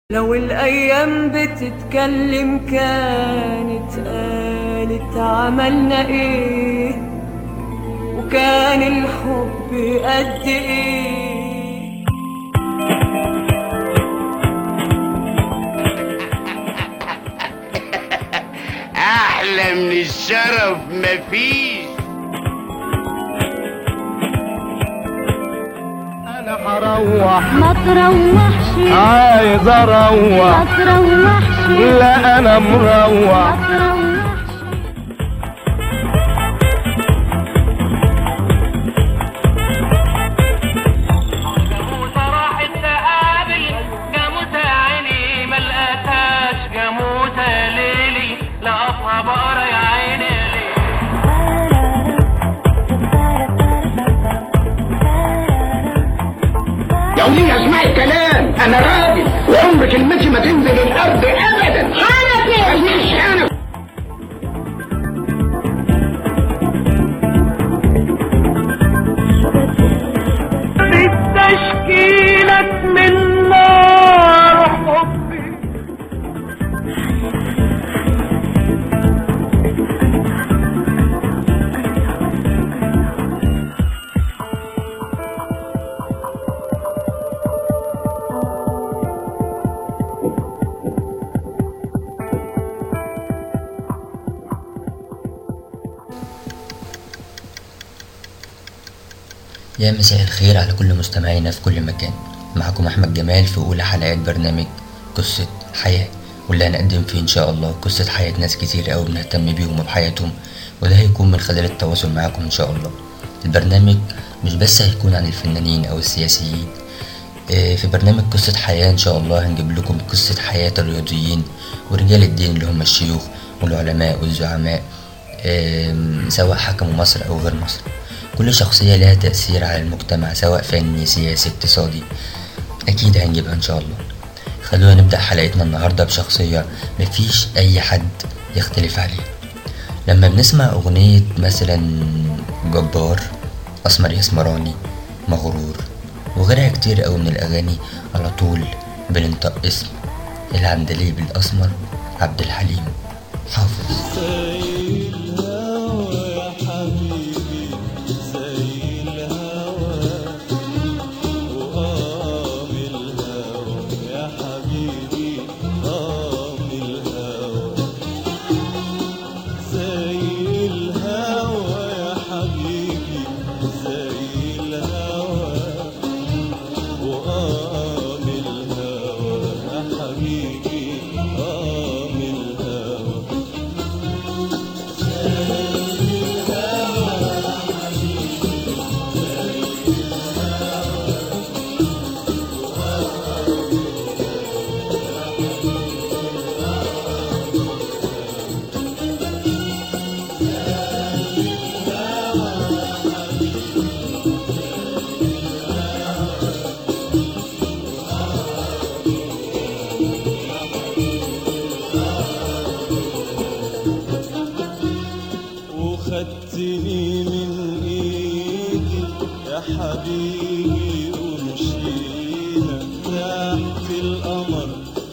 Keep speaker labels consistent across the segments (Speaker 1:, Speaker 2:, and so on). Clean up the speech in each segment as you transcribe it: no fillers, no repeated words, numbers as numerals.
Speaker 1: لو الأيام بتتكلم كانت قالت عملنا ايه، وكان الحب قد ايه.
Speaker 2: احلى من الشرف مفيش.
Speaker 3: انا هروح
Speaker 4: ما تروحش،
Speaker 3: عايز اروح
Speaker 4: ما تروحش،
Speaker 3: لا انا مروح.
Speaker 4: ما تروحش.
Speaker 5: جاموسة راحت تقابل جاموسة عيني ملقتهاش، جاموسة ليلي لقطها بقرة يا عيني ليه.
Speaker 2: يا وليه اسمعي الكلام، انا راجل وعمر كلمتي ما تنزل الارض ابدا. حنفي مش حنفي.
Speaker 1: بالتشكيلك من نار حبي،
Speaker 6: يا مساء الخير على كل مستمعينا في كل مكان. معكم أحمد جمال في أولى حلقات برنامج قصة حياة، واللي هنقدم فيه إن شاء الله قصة حياة ناس كتير أوي بنهتم بيهم وبحياتهم، وده هيكون من خلال التواصل معاكم إن شاء الله. البرنامج مش بس هيكون عن الفنانين أو السياسيين. في برنامج قصة حياة إن شاء الله هنجيب لكم قصة حياة الرياضيين ورجال الدين اللي هم الشيوخ والعلماء والزعماء، سواء حكموا مصر أو غير مصر. كل شخصية لها تأثير على المجتمع، سواء فني سياسي اقتصادي، أكيد هنجيبها إن شاء الله. خلونا نبدأ حلقتنا النهاردة بشخصية مفيش أي حد يختلف عليها. لما بنسمع أغنية مثلا جبار، أسمر يسمراني، مغرور وغيرها كتير أوي من الأغاني، على طول بننطق اسم العندليب الأسمر عبد الحليم حافظ.
Speaker 7: خدتني من ايدي يا حبيبي ومشينا تحت القمر،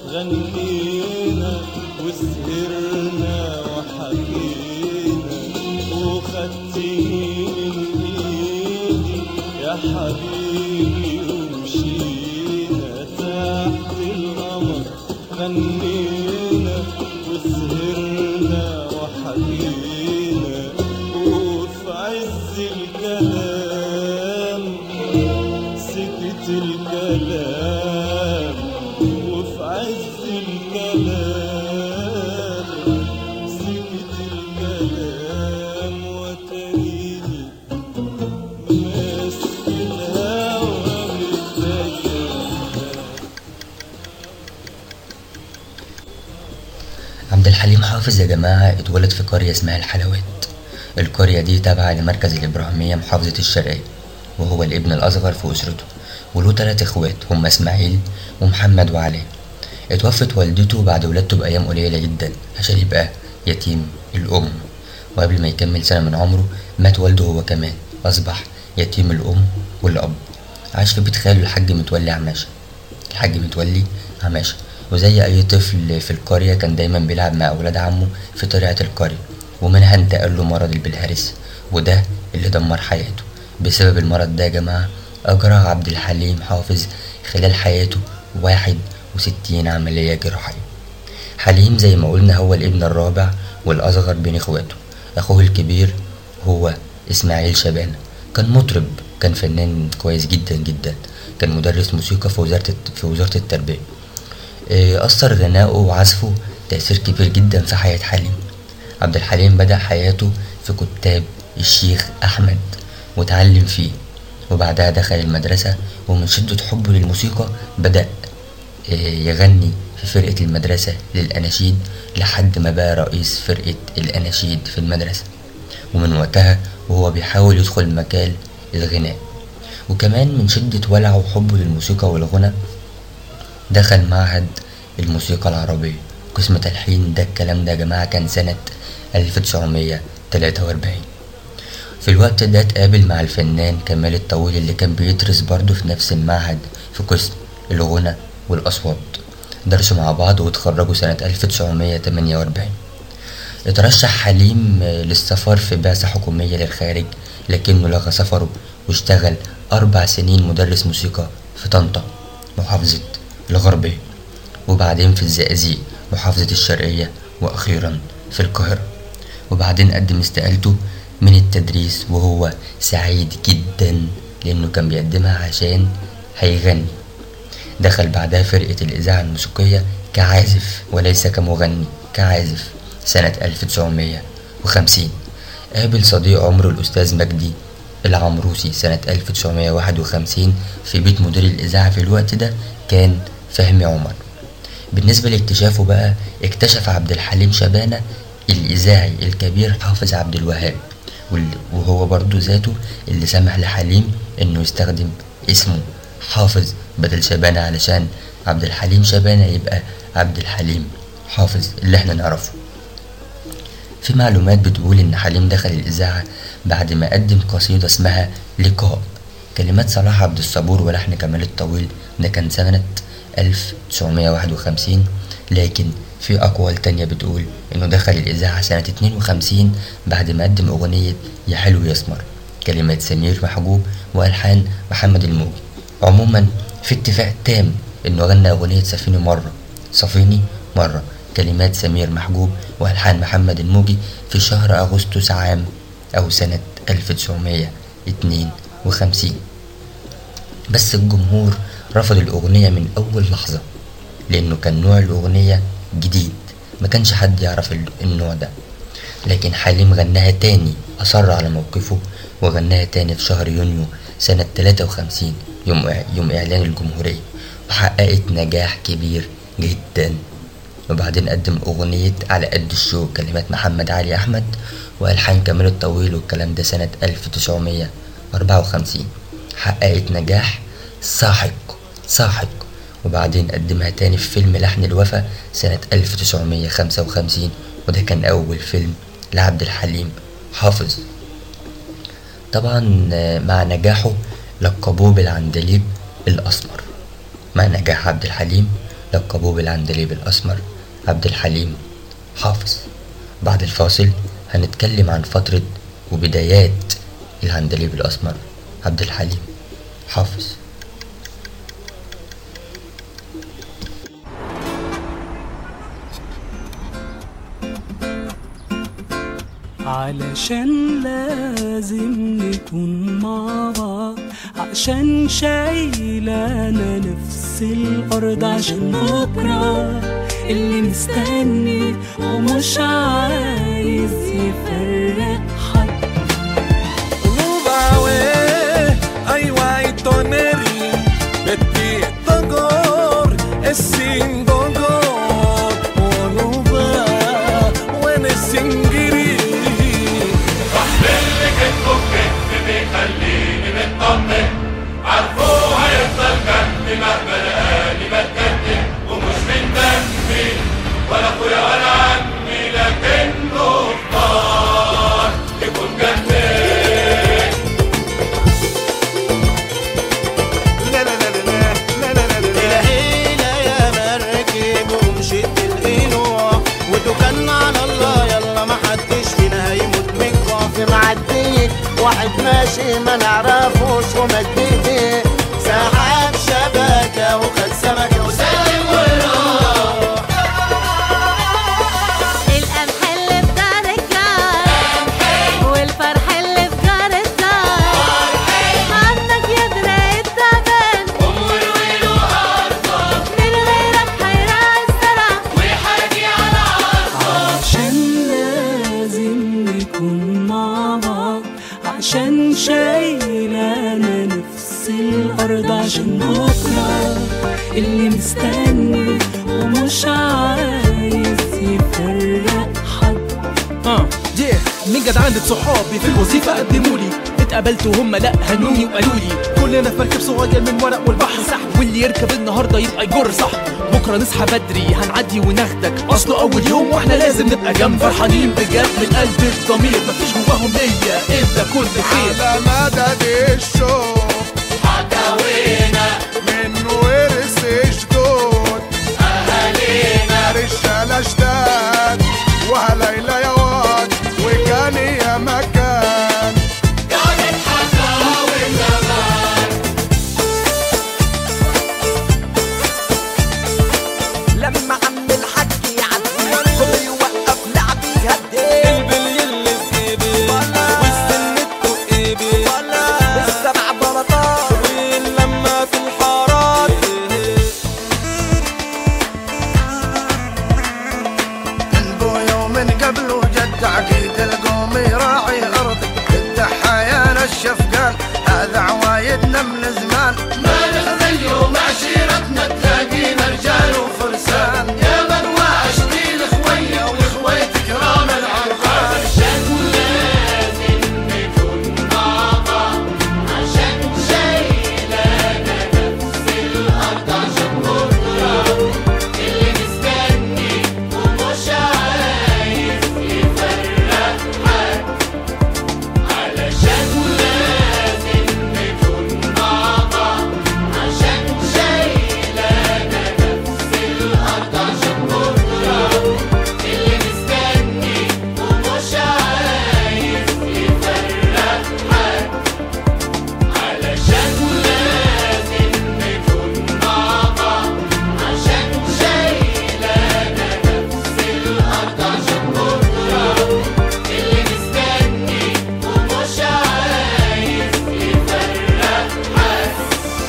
Speaker 7: غنينا وسهرنا وحكينا. وخدتني من ايدي يا حبيبي ومشينا تحت القمر، غنينا وسهرنا وحكينا. الكلام سكت الكلام، وفي عز الكلام سكت الكلام، وتريني ماسك الهوى متجه.
Speaker 6: عبد الحليم حافظ يا جماعة اتولد في قرية اسمها الحلوات. القرية دي تابعة لمركز الإبراهيمية محافظة الشرقية، وهو الابن الأصغر في أسرته، وله 3 إخوات هم إسماعيل ومحمد وعلي. اتوفت والدته بعد ولادته بأيام قليلة جدا عشان يبقى يتيم الأم، وقبل ما يكمل سنة من عمره مات والده هو كمان، أصبح يتيم الأم والأب. عاش في بيت خاله الحاج متولي عماشة. وزي أي طفل في القرية كان دايما بيلعب مع أولاد عمه في طريقة القرية، ومنها انتقل له مرض البلهارس، وده اللي دمر حياته. بسبب المرض ده يا جماعة أجرى عبد الحليم حافظ خلال حياته 61 عملية جراحية. حليم زي ما قلنا هو الابن الرابع والأصغر بين إخواته. أخوه الكبير هو إسماعيل شبانة، كان مطرب، كان فنان كويس جدا جدا، كان مدرس موسيقى في وزارة التربية. أثر غناؤه وعزفه تأثير كبير جدا في حياة حليم. عبد الحليم بدأ حياته في كتاب الشيخ أحمد وتعلم فيه، وبعدها دخل المدرسة، ومن شدة حبه للموسيقى بدأ يغني في فرقة المدرسة للأناشيد لحد ما بقى رئيس فرقة الأناشيد في المدرسة. ومن وقتها وهو بيحاول يدخل مجال الغناء، وكمان من شدة ولعه وحبه للموسيقى والغنى دخل معهد الموسيقى العربية قسم تلحين. ده الكلام ده يا جماعة كان سنة 1943. في الوقت ده اتقابل مع الفنان كمال الطويل اللي كان بيدرس برضه في نفس المعهد في قسم الغنى والأصوات. درسوا مع بعض واتخرجوا سنة 1948. اترشح حليم للسفر في بعثة حكومية للخارج، لكنه لغى سفره واشتغل 4 سنين مدرس موسيقى في طنطا محافظة الغربية، وبعدين في الزقازيق محافظة الشرقية، وأخيرا في القاهرة. وبعدين قدم استقالته من التدريس وهو سعيد جدا لأنه كان بيقدمها عشان هيغني. دخل بعدها فرقة الإذاعة الموسيقية كعازف وليس كمغني، كعازف سنة 1950. قابل صديق عمره الأستاذ مجدي العمروسي سنة 1951 في بيت مدير الإذاعة في الوقت ده كان فهمي عمر. بالنسبة لاكتشافه بقى، اكتشف عبد الحليم شبانة الإذاعي الكبير حافظ عبد الوهاب، وهو برضو ذاته اللي سمح لحليم انه يستخدم اسمه حافظ بدل شبانة، علشان عبد الحليم شبانة يبقى عبد الحليم حافظ اللي احنا نعرفه. في معلومات بتقول ان حليم دخل الإذاعة بعد ما قدم قصيدة اسمها لقاء، كلمات صلاح عبد الصبور ولحن كمال الطويل، ده كان سنة 1951. لكن في أقوال تانية بتقول إنه دخل الإذاعة سنة 52 بعد ما قدم أغنية يا حلو يا اسمر، كلمات سمير محجوب وألحان محمد الموجي. عموما في اتفاق تام إنه غنى أغنية صفيني مرة، كلمات سمير محجوب وألحان محمد الموجي في شهر أغسطس عام أو سنة 1952. بس الجمهور رفض الأغنية من أول لحظة، لأنه كان نوع الأغنية جديد، ما كانش حد يعرف النوع ده. لكن حليم غناها تاني، أصر على موقفه وغناها تاني في شهر يونيو سنة 53 يوم إعلان الجمهورية، وحققت نجاح كبير جدا. وبعدين قدم أغنية على قد الشوق، كلمات محمد علي أحمد وألحان كمال الطويل، والكلام ده سنة 1954، حققت نجاح ساحق. وبعدين قدمها تاني في فيلم لحن الوفا سنة 1955، وده كان أول فيلم لعبد الحليم حافظ. طبعا مع نجاحه لقبوه بالعندليب الأسمر. مع نجاح عبد الحليم لقبوه بالعندليب الأسمر عبد الحليم حافظ. بعد الفاصل هنتكلم عن فترة وبدايات العندليب الأسمر عبد الحليم حافظ.
Speaker 8: علشان لازم نكون مع بعض، عشان شايلانا نفس الأرض، عشان بكرة اللي مستني ومش عايز يفرق حد.
Speaker 5: خليني مطمن، عارفه هيفضل جنبي مهما لقاني بتقدم، ومش من دمي ولا اخويا ولا عمي، لكنه اختار يكون جنبي.
Speaker 7: لا لا لا لا لا لا لا لا يا مركب
Speaker 9: توكلنا على الله يلا ما حدش فينا هيموت من الجوع. في معديك واحد ماشي ما نعرفوش ومد ايديه سحب شبكه وخد سمكه وسلم وراح.
Speaker 4: القمح اللي في دار الجار والفرح اللي في جار الدار عنك يدرى التعبان
Speaker 5: أمور ويلو أرضك
Speaker 4: من غيرك هيراعي الزرع
Speaker 5: ويحاجي على عرضك.
Speaker 8: عشان لازم نكون مع بعض عشان شايلانا نفس الأرض عشان بكرة اللي مستني ومش عايز يفرق حد.
Speaker 10: من جدعانة صحابي في الوظيفة قدمولي اتقابلت وهم لا هنوني وقالولي كلنا في مركب صغير من ورق والبحر سحب واللي يركب النهارده يبقى يجر صح. بكره نصحى بدري هنعدي وناخدك اصله اول يوم واحنا لازم نبقى جنب فرحانين بجد من قلب الضمير مفيش جواهم نية الا كل خير.
Speaker 9: على مدد الشوق
Speaker 5: حكاوينا
Speaker 9: من ورث جدود
Speaker 5: أهالينا
Speaker 9: رجالة جداد وهليلة يا واد وكان يا مكان.
Speaker 5: كانت حكاوي زمان.
Speaker 1: لما عم الحاج يعدي كله يوقف لعب يهدي
Speaker 7: البلي اللي في ايدي والسنة في ايدي
Speaker 1: السبع بلاطات
Speaker 7: واللمة في الحارات
Speaker 9: البويا ومن قبله جد عقيد القوم يراعي ارضك الدحايا نشف قال هذا عوايدنا من زمان.
Speaker 5: ما نخذل يوم عشيرتنا تلاقينا رجال وفرسان يا من وعشتي الخوية والخوية كرام العرفان. عشان لازم نكون مع بعض عشان شايلانا نفس الأرض عشان بكرة اللي مستني ومش عايز يفرق حد. علشان لازم نكون مع بعض عشان شايلانا نفس الأرض عشان بكرة اللي مستني ومش عايز يفرق حد. علشان لازم نكون مع بعض عشان شايلانا نفس الأرض عشان بكرة اللي مستني ومش عايز يفرق حد.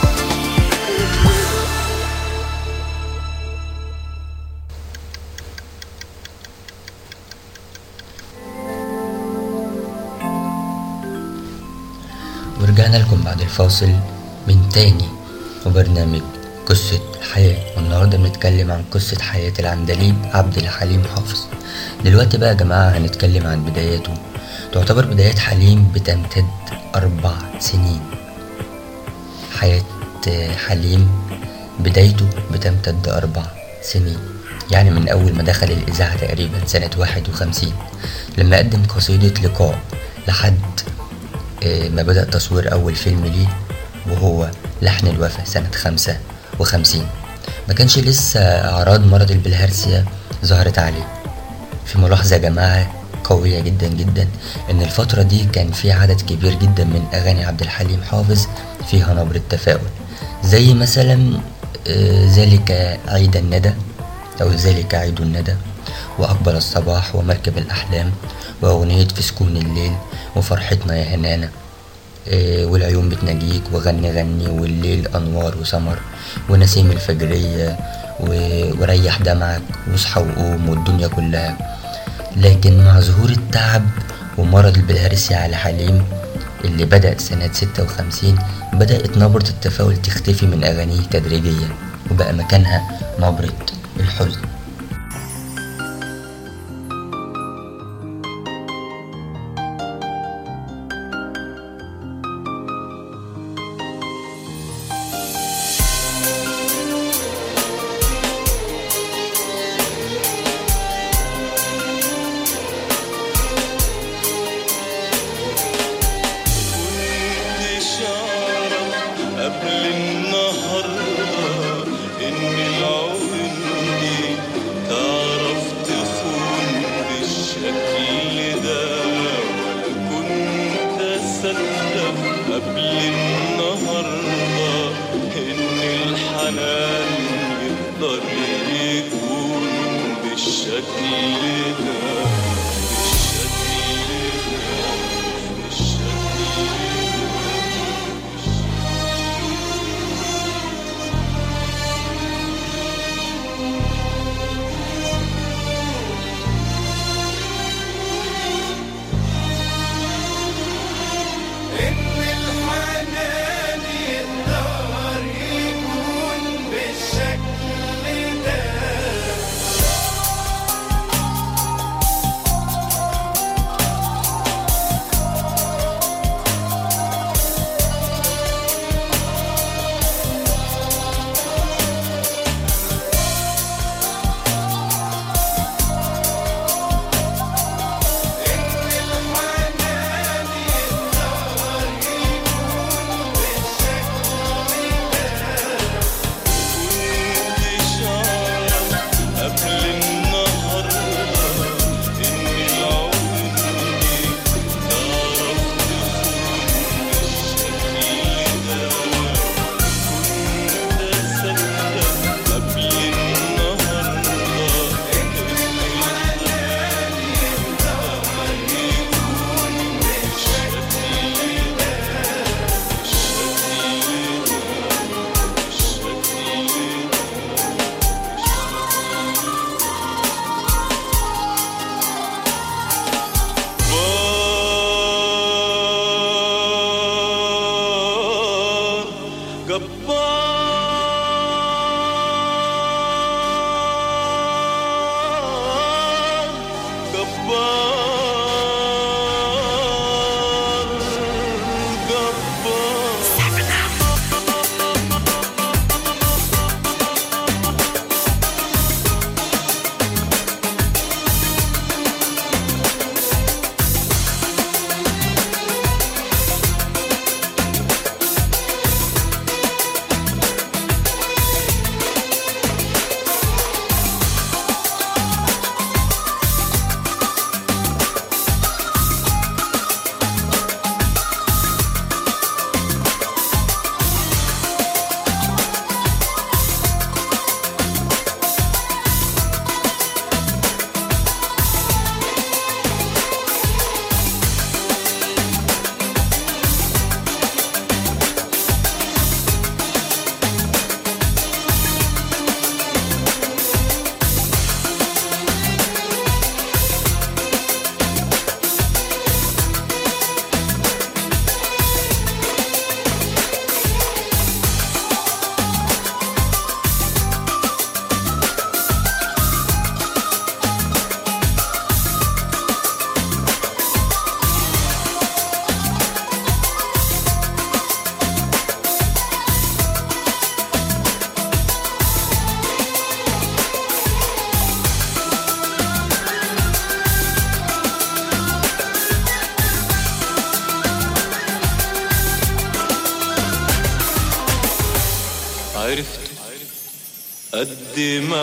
Speaker 6: ورجعنا لكم بعد الفاصل من تاني وبرنامج قصة حياة، والنهاردة بنتكلم عن قصة حياة العندليب عبد الحليم حافظ. دلوقتي بقى يا جماعة هنتكلم عن بداياته. تعتبر بدايات حليم بتمتد 4 سنين. حياة حليم بدايته بتمتد 4 سنين، يعني من أول ما دخل الإذاعة تقريبا سنة 51 لما قدم قصيدة لقاء لحد ما بدأ تصوير أول فيلم ليه وهو لحن الوفا سنة 55. ما كانش لسه أعراض مرض البلهارسيا ظهرت عليه. في ملاحظة يا جماعة قوية جدا جدا إن الفترة دي كان في عدد كبير جدا من أغاني عبد الحليم حافظ فيها نبرة تفاؤل، زي مثلا ذلك عيد الندى أو ذلك عيد الندى وأقبل الصباح ومركب الأحلام وأغنية في سكون الليل وفرحتنا يا هنانا والعيون بتناجيك وغني غني والليل أنوار وسمر ونسيم الفجرية وريح دمعك واصحى وقوم والدنيا كلها. لكن مع ظهور التعب ومرض البلهارسيا على حليم اللي بدأ سنة 56 بدأت نبرة التفاؤل تختفي من أغانيه تدريجيا وبقى مكانها نبرة الحزن.
Speaker 7: قبل النهاردة إن العون دي
Speaker 11: عرفت قد ما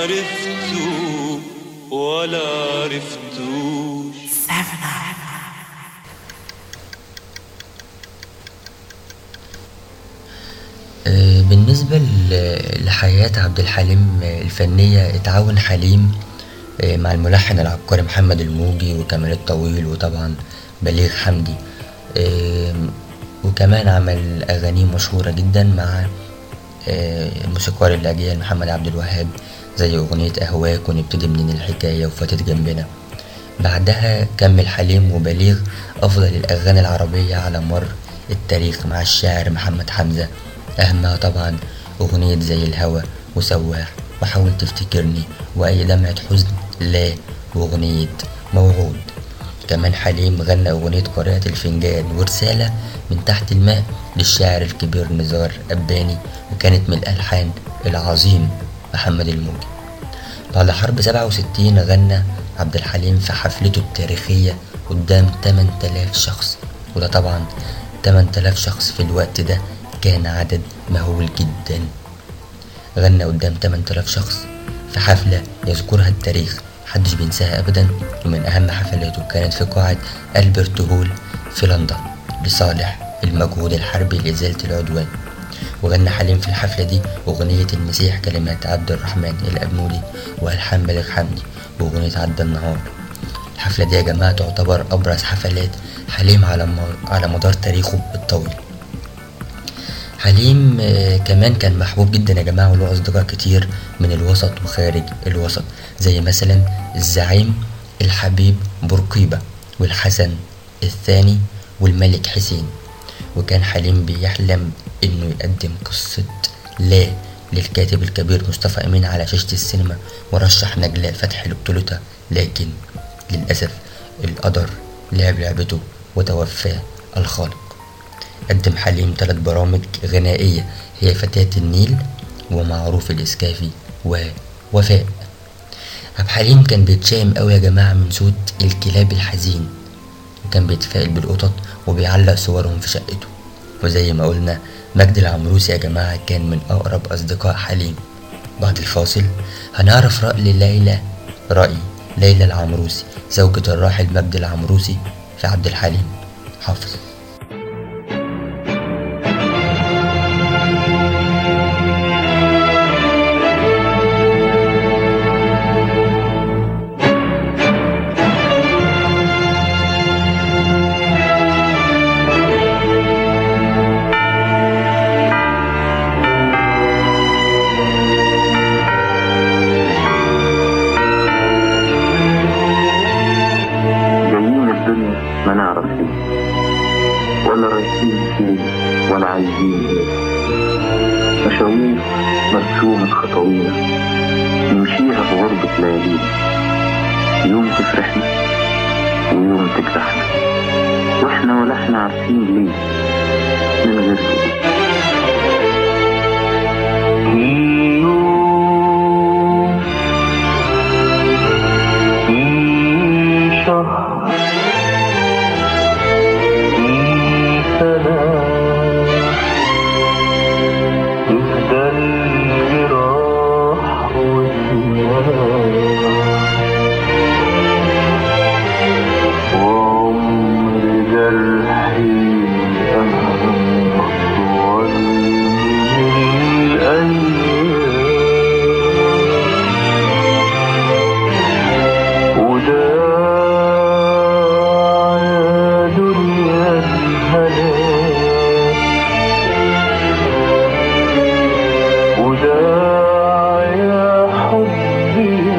Speaker 11: عرفته ولا عرفتوش.
Speaker 6: بالنسبة لحياة عبد الحليم الفنية، اتعاون حليم مع الملحن العبقري محمد الموجي وكمال الطويل وطبعا بليغ حمدي، وكمان عمل أغاني مشهورة جدا مع الموسيقار الأجيال محمد عبد الوهاب، زي أغنية أهواك ونبتدي منين الحكاية وفاتت جنبنا. بعدها كمل حليم وبليغ أفضل الأغاني العربية على مر التاريخ مع الشاعر محمد حمزة، أهمها طبعا أغنية زي الهوى وسواح وحاول تفتكرني وأي دمعة حزن لا وأغنية موعود. كمان حليم غنى أغنية قارئة الفنجان ورسالة من تحت الماء للشاعر الكبير نزار قباني، وكانت من الألحان العظيم محمد الموجي. بعد حرب 67 غنى عبد الحليم في حفلته التاريخية قدام 8000 شخص، وده طبعا 8000 شخص في الوقت ده كان عدد مهول جدا. غنى قدام 8000 شخص في حفلة يذكرها التاريخ محدش بينساها أبدا، ومن أهم حفلاته كانت في قاعة ألبرت هول في لندن لصالح المجهود الحربي لإزالة العدوان. وغنى حليم في الحفلة دي أغنية المسيح كلمات عبد الرحمن الأبنودي وألحان بليغ حمدي بأغنية عدى النهار. الحفلة دي يا جماعة تعتبر أبرز حفلات حليم على مدار تاريخه الطويل. حليم كمان كان محبوب جدا يا جماعة، وله أصدقاء كتير من الوسط وخارج الوسط، زي مثلا الزعيم الحبيب بورقيبة والحسن الثاني والملك حسين. وكان حليم بيحلم انه يقدم قصة لا للكاتب الكبير مصطفى أمين على شاشة السينما، ورشح نجلاء فتحي لبطولتها، لكن للأسف القدر لعب لعبته وتوفاه الخالق. قدم حليم 3 برامج غنائية، هي فتاة النيل ومعروف الإسكافي ووفاء. عبد الحليم كان بيتشائم قوي يا جماعة من صوت الكلاب الحزين، وكان بيتفائل بالقطط وبيعلق صورهم في شقته. وزي ما قلنا مجدي العمروسي يا جماعة كان من أقرب أصدقاء حليم. بعد الفاصل هنعرف رأي ليلى العمروسي زوجة الراحل مجدي العمروسي في عبد الحليم حافظ.
Speaker 12: ما نعرف ايه ولا رايحين فين ولا عايزين ايه، مشاوير مرسومة خطوينا نمشيها في غربة ليالينا، يوم تفرحنا ويوم تجرحنا، واحنا ولا احنا عارفين ليه من غير كده.
Speaker 13: يا حبي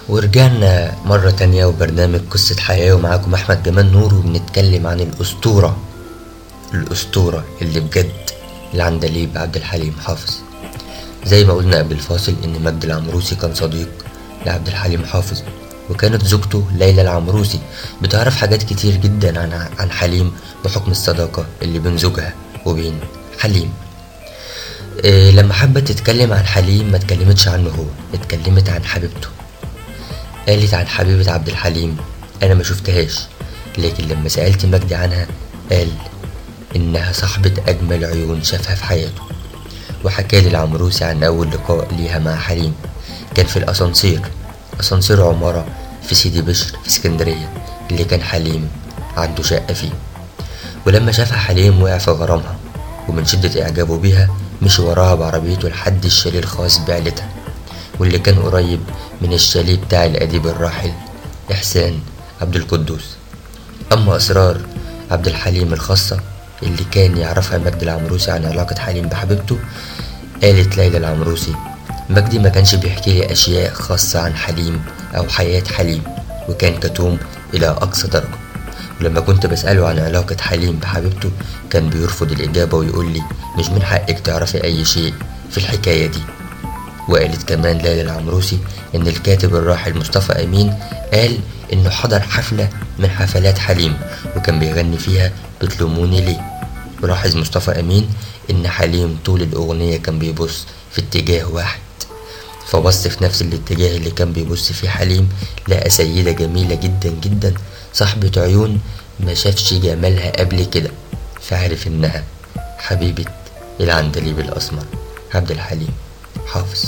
Speaker 6: ورجعنا مرة تانية وبرنامج قصة حياة، ومعاكم أحمد جمال نور، وبنتكلم عن الأسطورة اللي بجد العندليب عبد الحليم حافظ. زي ما قلنا قبل الفاصل إن مجدي العمروسي كان صديق لعبد الحليم حافظ، وكانت زوجته ليلى العمروسي بتعرف حاجات كتير جدا عن حليم بحكم الصداقة اللي بين زوجها وبين حليم. لما حبت تتكلم عن حليم ما اتكلمتش عنه هو، اتكلمت عن حبيبته. قالت عن حبيبة عبد الحليم أنا ما شفتهاش، لكن لما سألت مجدي عنها قال إنها صاحبة أجمل عيون شافها في حياته. وحكى لي العمروسي عن أول لقاء ليها مع حليم، كان في أسانسير عمارة في سيدي بشر في اسكندرية اللي كان حليم عنده شقة فيه. ولما شافها حليم وقع في غرامها، ومن شدة إعجابه بيها مشي وراها بعربيته لحد الشاليه الخاص بعيلتها، واللي كان قريب من الشاليه بتاع الأديب الراحل إحسان عبد القدوس. أما أسرار عبد الحليم الخاصة اللي كان يعرفها مجدي العمروسي عن علاقة حليم بحبيبته، قالت ليلى العمروسي مجدي ما كانش بيحكي لي أشياء خاصة عن حليم أو حياة حليم، وكان كتوم إلى أقصى درجة. ولما كنت بسأله عن علاقة حليم بحبيبته كان بيرفض الإجابة ويقول لي مش من حقك تعرفي أي شيء في الحكاية دي. وقالت كمان ليلى العمروسي إن الكاتب الراحل مصطفى أمين قال إنه حضر حفلة من حفلات حليم وكان بيغني فيها بتلوموني ليه. ولاحظ مصطفى أمين إن حليم طول الأغنية كان بيبص في اتجاه واحد، فبص في نفس الاتجاه اللي كان بيبص فيه حليم لقى سيدة جميلة جدا جدا صاحبة عيون ما شافش جمالها قبل كده، فعرف إنها حبيبة العندليب الأسمر عبد الحليم حافظ.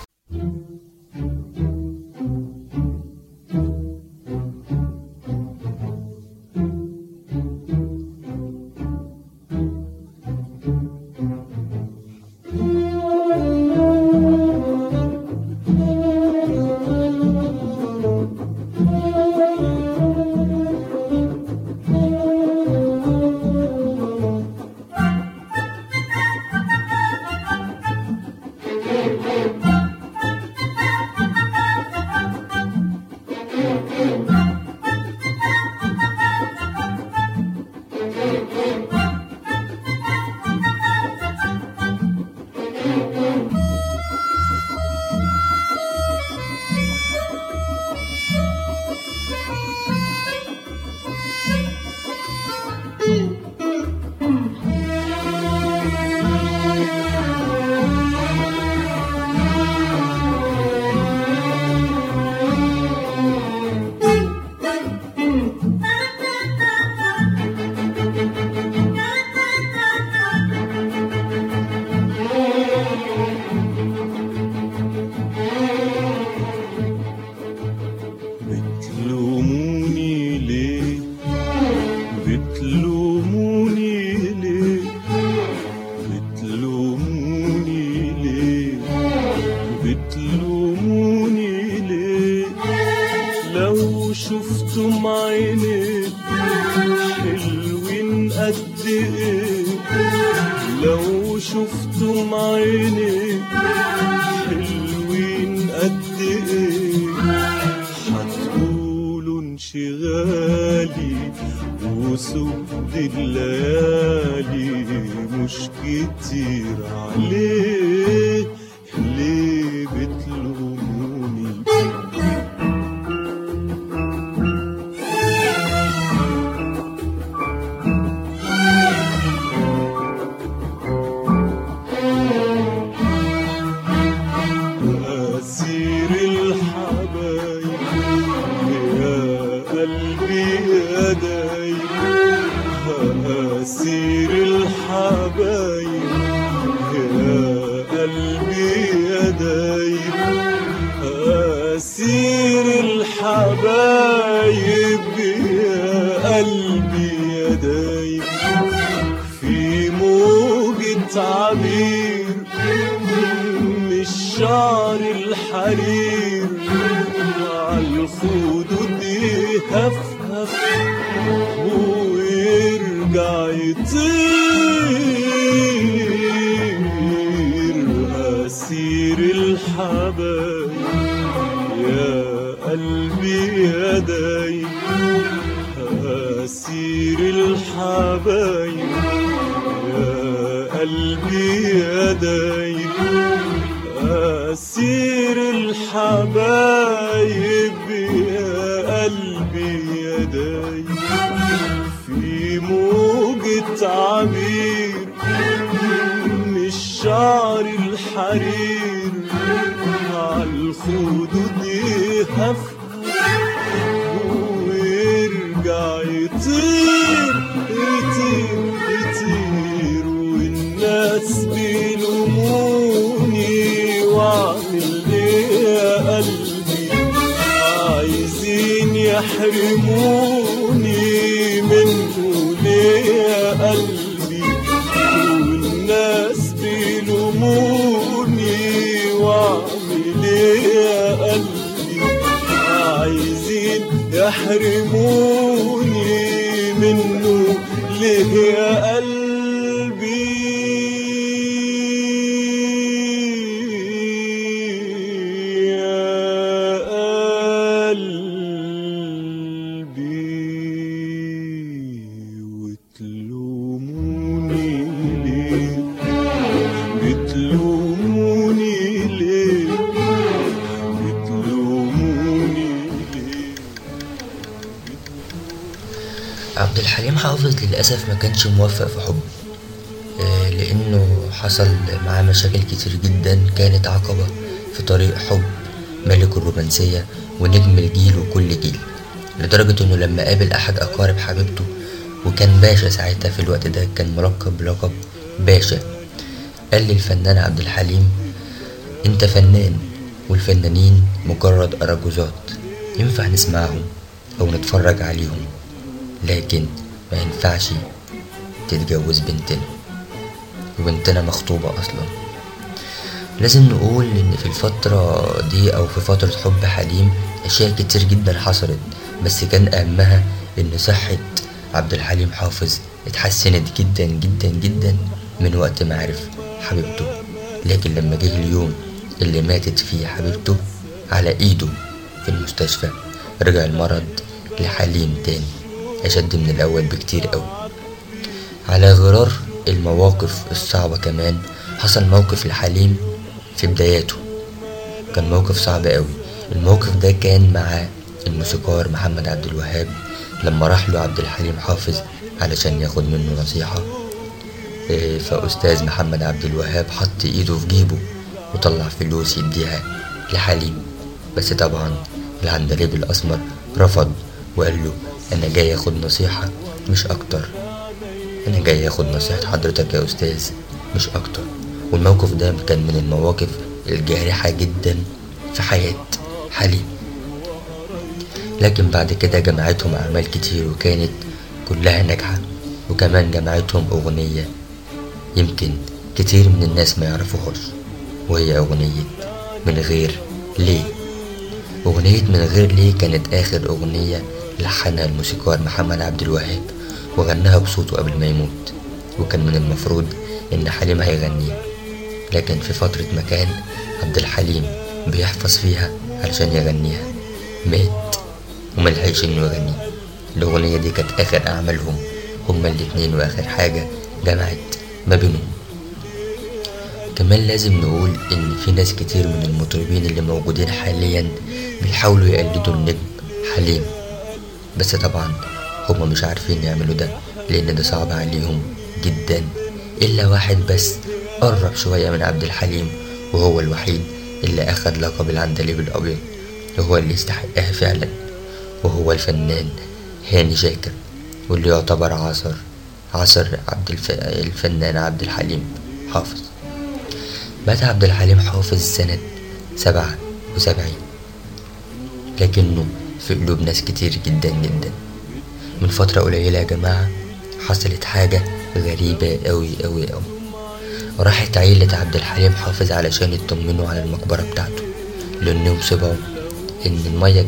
Speaker 11: شفتم عينيك حلوين قد ايه، لو شفتم عينيك حلوين قد ايه، هتقولوا انشغالي وسود الليالي مش كتير عليه، ليه بتلوموني؟ أسير الحبايب يا قلبي يا دايب، أسير الحبايب يا قلبي يا دايب، أسير الحبايب يا قلبي يا دايب، في موجة عبير الشعر الحرير عالخدود يهفهف ويرجع يطير، أسير الحبايب يا قلبي يا دايب أسير الحبايب يا قلبي يا دايب أسير الحبايب يا قلبي يا دايب في موجة عبير من الشعر الحرير عالخدود يهف ويرجع يطير يطير يطير والناس بيلوموني واعمل ايه يا قلبي عايزين يحرموني منه ليه يا قلبي والناس بيلوموني واعمل ايه يا قلبي عايزين يحرموني منه ليه يا قلبي يا قلبي وتلوموني ليه بتلوموني ليه بتلوموني ليه.
Speaker 6: عبد الحليم حافظ للأسف ما كانش موفق في حبه، لأنه حصل معاه مشاكل كتير جدا كانت عقبة في طريق حب ملك الرومانسية ونجم الجيل وكل جيل، لدرجة انه لما قابل احد اقارب حبيبته وكان باشا ساعتها في الوقت ده، كان ملقب بلقب باشا، قال للفنان عبد الحليم انت فنان والفنانين مجرد اراجوزات ينفع نسمعهم او نتفرج عليهم، لكن ما ينفعش تتجوز بنتنا، وبنتنا مخطوبة اصلا. لازم نقول ان في الفترة دي او في فترة حب حليم اشياء كتير جدا حصلت، بس كان اهمها ان صحة عبد الحليم حافظ اتحسنت جدا جدا جدا من وقت ما عرف حبيبته. لكن لما جه اليوم اللي ماتت فيه حبيبته على ايده في المستشفى، رجع المرض لحليم تاني اشد من الاول بكتير قوي. على غرار المواقف الصعبة كمان حصل موقف لحليم في بداياته، كان موقف صعب قوي. الموقف ده كان مع الموسيقار محمد عبد الوهاب، لما راح له عبد الحليم حافظ علشان ياخد منه نصيحة، فأستاذ محمد عبد الوهاب حط ايده في جيبه وطلع فلوس يديها لحليم، بس طبعا العندليب الأسمر رفض وقال له انا جاي اخد نصيحة مش اكتر، انا جاي اخد نصيحة حضرتك يا استاذ مش اكتر. والموقف ده كان من المواقف الجارحة جدا في حياة حليم. لكن بعد كده جمعتهم اعمال كتير وكانت كلها ناجحة، وكمان جمعتهم اغنية يمكن كتير من الناس ما يعرفوهاش، وهي اغنية من غير ليه. اغنية من غير ليه كانت اخر اغنية لحنها الموسيقار محمد عبد الوهاب وغناها بصوته قبل ما يموت، وكان من المفروض ان حليم هيغنيها، لكن في فترة ما كان عبد الحليم بيحفظ فيها علشان يغنيها مات وملحقش انه يغنيها. الاغنية دي كانت اخر اعمالهم هما الاتنين واخر حاجة جمعت ما بينهم. كمان لازم نقول ان في ناس كتير من المطربين اللي موجودين حاليا بيحاولوا يقلدوا النجم حليم، بس طبعا هما مش عارفين يعملوا ده لان ده صعب عليهم جدا، الا واحد بس قرب شوية من عبد الحليم وهو الوحيد اللي اخد لقب العندليب الابيض، وهو اللي يستحقها فعلا، وهو الفنان هاني شاكر، واللي يعتبر عصر الفنان عبد الحليم حافظ. مات عبد الحليم حافظ سنة 77، لكنه في قلوب ناس كتير جدا جدا. من فترة قليلة يا جماعة حصلت حاجة غريبة قوي قوي قوي. راحت عيلة عبد الحليم حافظ علشان يطمنوا على المقبرة بتاعته، لأنهم سمعوا إن المياه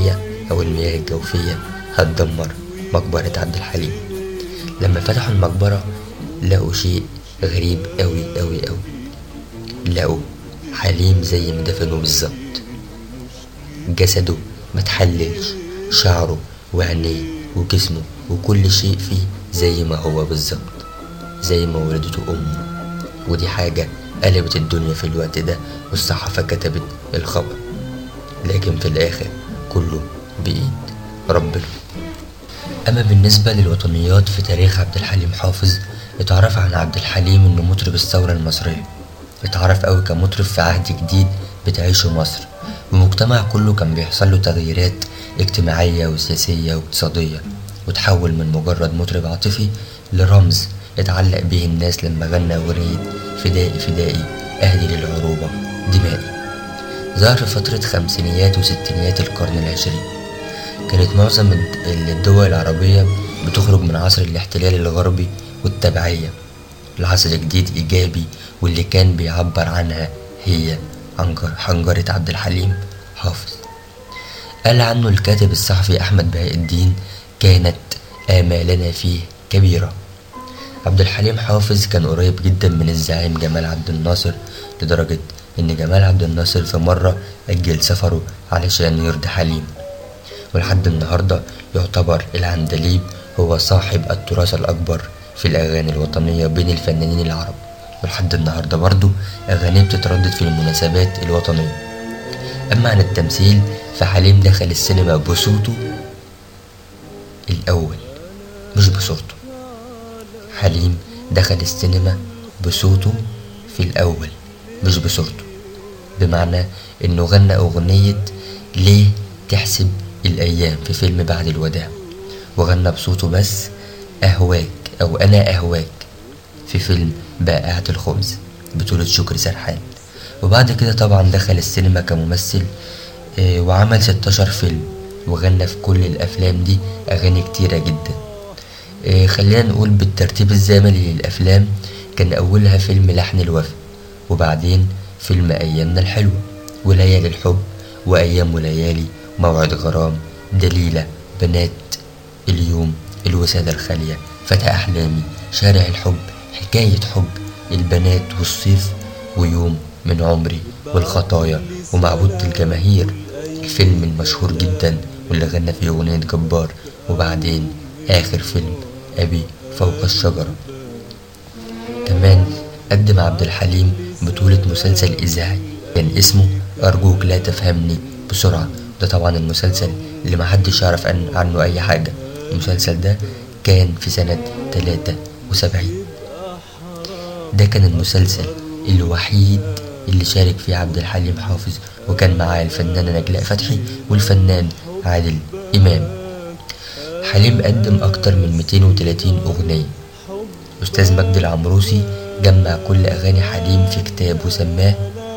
Speaker 6: الجوفية هتدمر مقبرة عبد الحليم. لما فتحوا المقبرة لقوا شيء غريب قوي قوي قوي، لقوا حليم زي ما دفنوه بالظبط، جسده ما تحللش شعره وعينيه وجسمه وكل شيء فيه زي ما هو بالظبط، زي ما ولدته أمه. ودي حاجة قلبت الدنيا في الوقت ده، والصحافة كتبت الخبر، لكن في الآخر كله بإيد ربنا. أما بالنسبة للوطنيات في تاريخ عبد الحليم حافظ، اتعرف عن عبد الحليم إنه مطرب الثورة المصرية، اتعرف أوي كمطرب في عهد جديد بتعيشه مصر، والمجتمع كله كان بيحصل له تغييرات اجتماعية وسياسية واقتصادية، وتحول من مجرد مطرب عاطفي لرمز اتعلق به الناس لما غنى أغنية فدائي فدائي أهدي للعروبة دمائي. ظهر في فترة خمسينيات وستينيات القرن العشرين. كانت معظم الدول العربية بتخرج من عصر الاحتلال الغربي والتبعية لعصر جديد إيجابي، واللي كان بيعبر عنها هي حنجرة عبد الحليم حافظ. قال عنه الكاتب الصحفي أحمد بهاء الدين: كانت آمالنا فيه كبيرة. عبد الحليم حافظ كان قريب جدا من الزعيم جمال عبد الناصر، لدرجة إن جمال عبد الناصر في مرة أجل سفره علشان يرضي حليم. ولحد النهاردة يعتبر العندليب هو صاحب التراث الأكبر في الأغاني الوطنية بين الفنانين العرب، ولحد النهاردة برضو أغانيه بتتردد في المناسبات الوطنية. أما عن التمثيل فحليم دخل السينما بصوته الأول مش بصورته. حليم دخل السينما بصوته في الأول مش بصورته، بمعنى إنه غنى أغنية ليه تحسب الأيام في فيلم بعد الوداع، وغنى بصوته بس أهواك أو أنا أهواك في فيلم بائعة الخبز بطولة شكري سرحان. وبعد كده طبعا دخل السينما كممثل وعمل 16 فيلم، وغنى في كل الأفلام دي أغاني كتيرة جدا. خلينا نقول بالترتيب الزمني للأفلام، كان أولها فيلم لحن الوفا، وبعدين فيلم أيامنا الحلوة، وليالي الحب، وأيام وليالي، موعد غرام، دليلة، بنات اليوم، الوسادة الخالية، فتى أحلامي، شارع الحب، حكاية حب، البنات والصيف، ويوم من عمري، والخطايا، ومعبودة الجماهير، الفيلم المشهور جدا واللي غنى فيه أغنية جبار، وبعدين آخر فيلم أبي فوق الشجرة. كمان قدم عبد الحليم بطولة مسلسل إذاعي كان اسمه أرجوك لا تفهمني بسرعة. ده طبعا المسلسل اللي محدش يعرف عنه أي حاجة. المسلسل ده كان في سنة 73. ده كان المسلسل الوحيد اللي شارك فيه عبد الحليم حافظ، وكان معاه الفنانة نجلاء فتحي والفنان عادل إمام. حليم قدم أكتر من 230 أغنية. أستاذ مجدي العمروسي جمع كل أغاني حليم في كتاب وسماه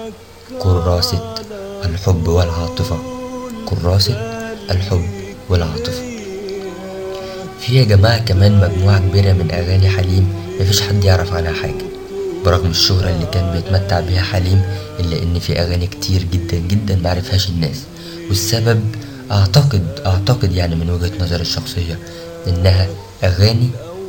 Speaker 6: كراسة الحب والعاطفة. كراسة الحب والعاطفة. في يا جماعة كمان مجموعة كبيرة من أغاني حليم مفيش حد يعرف عنها حاجة، برغم الشهرة اللي كان بيتمتع بيها حليم، إلا إن في أغاني كتير جدا جدا معرفهاش الناس. والسبب أعتقد يعني من وجهة نظري الشخصية إنها أغاني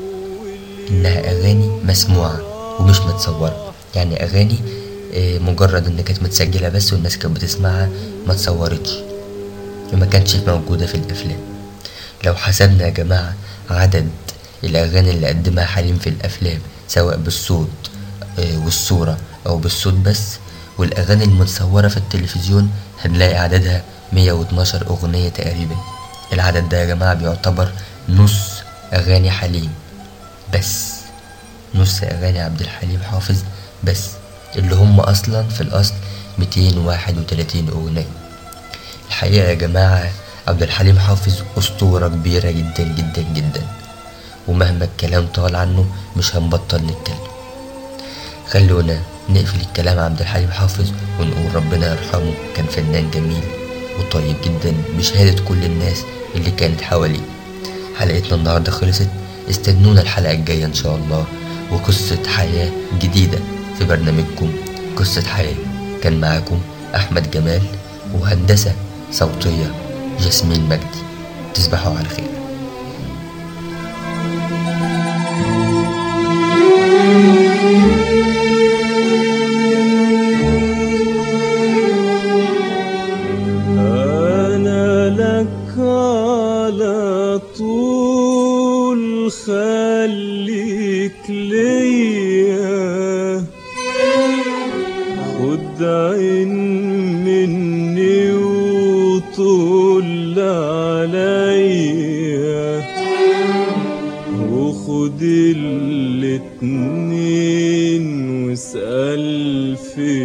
Speaker 6: مسموعة ومش متصورة. يعني أغاني مجرد إن كانت متسجلة بس والناس كانت بتسمعها، ما تصورتش وما كانتش موجودة في الأفلام. لو حسبنا يا جماعة عدد الأغاني اللي قدمها حليم في الأفلام، سواء بالصوت والصورة أو بالصوت بس، والأغاني المتصورة في التلفزيون، هنلاقي عددها 112 أغنية تقريبا. العدد ده يا جماعة بيعتبر نص أغاني حليم بس، نص أغاني عبد الحليم حافظ بس، اللي هم أصلا في الأصل 231 أغنية. الحقيقة يا جماعة عبد الحليم حافظ أسطورة كبيرة جدا جدا جدا، ومهما الكلام طال عنه مش هنبطل نتكلم. خلونا نقفل الكلام عن عبد الحليم حافظ ونقول ربنا يرحمه، كان فنان جميل وطيب جدا بشهادة كل الناس اللي كانت حواليه. حلقتنا النهاردة خلصت، استنونا الحلقة الجاية إن شاء الله، وقصة حياة جديدة في برنامجكم قصة حياة. كان معاكم أحمد جمال، وهندسة صوتية جاسمين مجدي. تصبحوا على خير.
Speaker 11: أنا لا على طول خليك ليا خد عين مني وطول عليا وخد الاتنين واسأل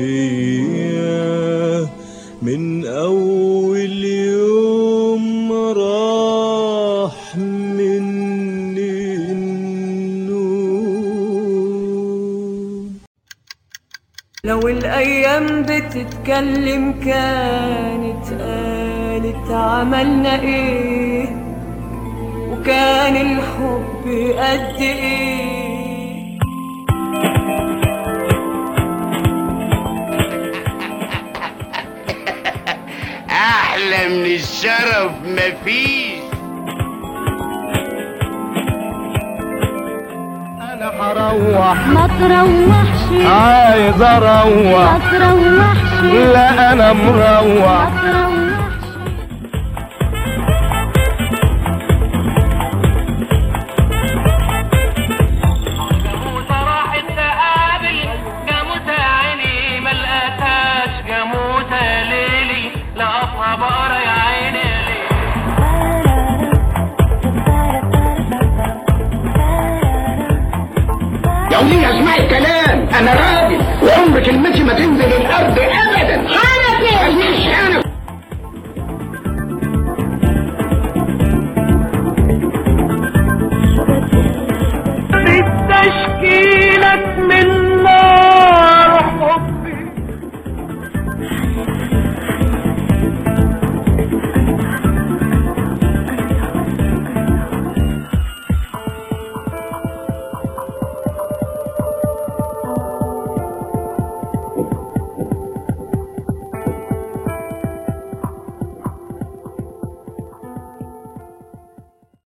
Speaker 11: فيا من أول يوم راح مني النوم.
Speaker 13: لو الأيام بتتكلم كانت قالت عملنا إيه وكان الحب قد إيه.
Speaker 2: احلى من الشرف مفيش.
Speaker 3: انا هروح
Speaker 4: ما تروحش
Speaker 3: عايز اروح
Speaker 4: ما تروحش
Speaker 3: لا انا مروح
Speaker 4: ما تروحش.
Speaker 5: جاموسة راحت تقابل جاموسة عيني ملقتهاش جاموسة ليلي لقطها بقرة يا عيني
Speaker 2: يا وليه اسمعي الكلام، انا راجل وعمر كلمتي ما تنزل الارض ابدا. حنفي مش حنفي